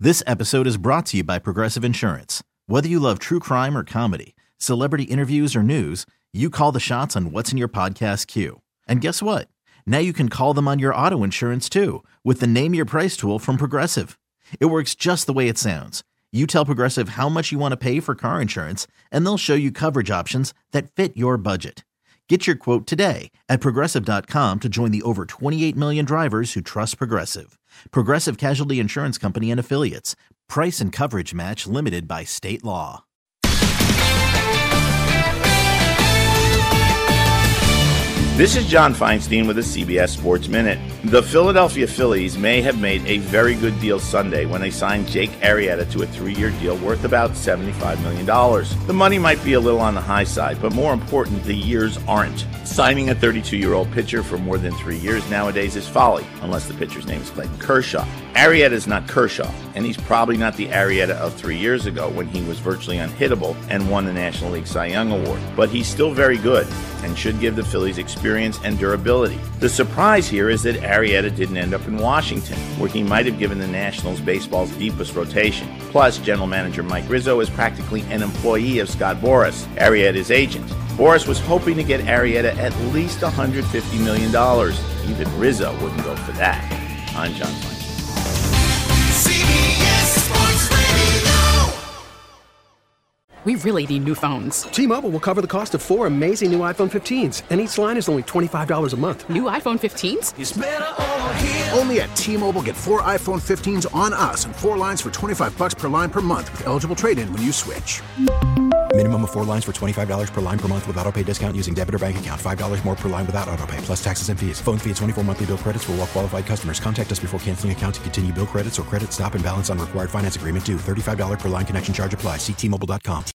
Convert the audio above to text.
This episode is brought to you by Progressive Insurance. Whether you love true crime or comedy, celebrity interviews or news, you call the shots on what's in your podcast queue. And guess what? Now you can call them on your auto insurance too with the Name Your Price tool from Progressive. It works just the way it sounds. You tell Progressive how much you want to pay for car insurance, and they'll show you coverage options that fit your budget. Get your quote today at Progressive.com to join the over 28 million drivers who trust Progressive. Progressive Casualty Insurance Company and Affiliates. Price and coverage match limited by state law. This is John Feinstein with a CBS Sports Minute. The Philadelphia Phillies may have made a very good deal Sunday when they signed Jake Arrieta to a 3-year deal worth about $75 million. The money might be a little on the high side, but more important, the years aren't. Signing a 32-year-old pitcher for more than 3 years nowadays is folly, unless the pitcher's name is Clayton Kershaw. Arrieta is not Kershaw, and he's probably not the Arrieta of 3 years ago when he was virtually unhittable and won the National League Cy Young Award. But he's still very good and should give the Phillies experience and durability. The surprise here is that Arrieta didn't end up in Washington, where he might have given the Nationals baseball's deepest rotation. Plus, general manager Mike Rizzo is practically an employee of Scott Boras, Arrieta's agent. Boras was hoping to get Arrieta at least $150 million. Even Rizzo wouldn't go for that. I'm John Feinstein. CBS Sports Radio. We really need new phones. T-Mobile will cover the cost of 4 amazing new iPhone 15s, and each line is only $25 a month. New iPhone 15s? It's better over here. Only at T-Mobile, get 4 iPhone 15s on us and 4 lines for $25 per line per month with eligible trade-in when you switch. Minimum of 4 lines for $25 per line per month with autopay discount using debit or bank account. $5 more per line without autopay, plus taxes and fees. Phone fee at 24 monthly bill credits for well-qualified customers. Contact us before canceling account to continue bill credits or credit stop and balance on required finance agreement due. $35 per line connection charge applies. See T-Mobile.com.